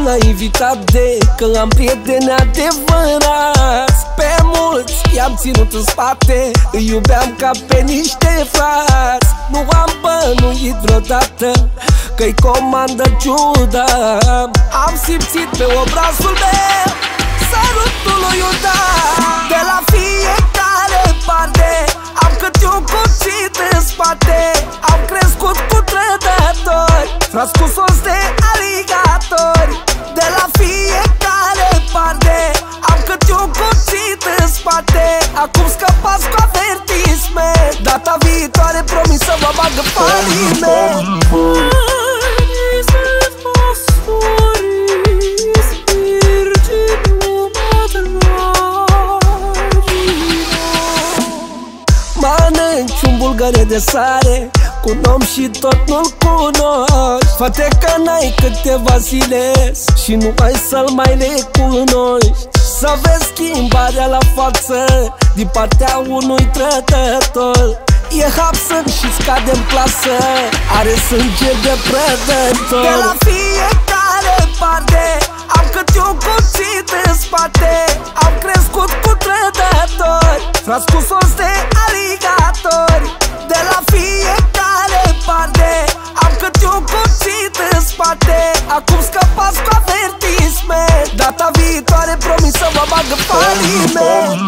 naivitate, că am prieteni adevărați. Pe mulți i-am ținut în spate, îi iubeam ca pe niște frați. Nu am bănuit vreodată că-i comandă ciuda. Am simțit pe obrazul meu sărutul lui Iuda. De la fiecare parte am câte un cuțit în spate. Am crescut cu trădători, frați cu sos de aligatori. De la fiecare parte am câte un cuțit în spate. Acum scăpați cu avertisment, data viitoare promis să vă bag în faliment. Mănânci un bulgăre de sare cu un om și tot nu-l cunoști. Fă-te că n-ai câteva zile și nu ai să-l mai recunoști. Să vezi schimbarea la față din partea unui trădător. E hapsăn și scade în plasă, are sânge de prădător. De la fiecare parte am câte un cuțit în spate. Am crescut cu trădători, frați cu sos de aligatori. De la fiecare parte am câte un cuțit în spate. Acum scăpați cu avertisment, data viitoare promis să vă bag în faliment.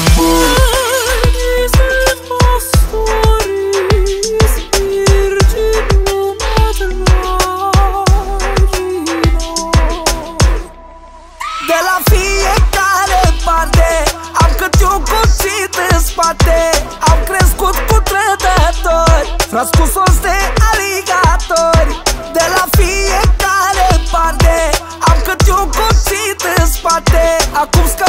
De la fiecare parte am câte un cuțit în spate. Am crescut cu trădători, frați cu sos de aligatori. De la fiecare parte am câte un cuțit în spate. Acum